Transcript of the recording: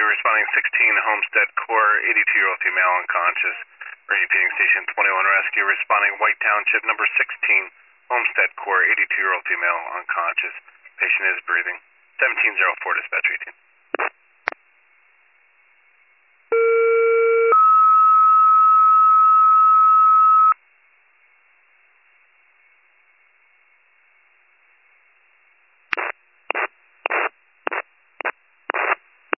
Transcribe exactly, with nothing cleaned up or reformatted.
responding sixteen Homestead Core, eighty-two-year-old female unconscious. Repeating station twenty-one rescue, responding White Township number sixteen, Homestead Core, eighty-two-year-old female unconscious. Patient is breathing. seventeen oh four dispatch routine.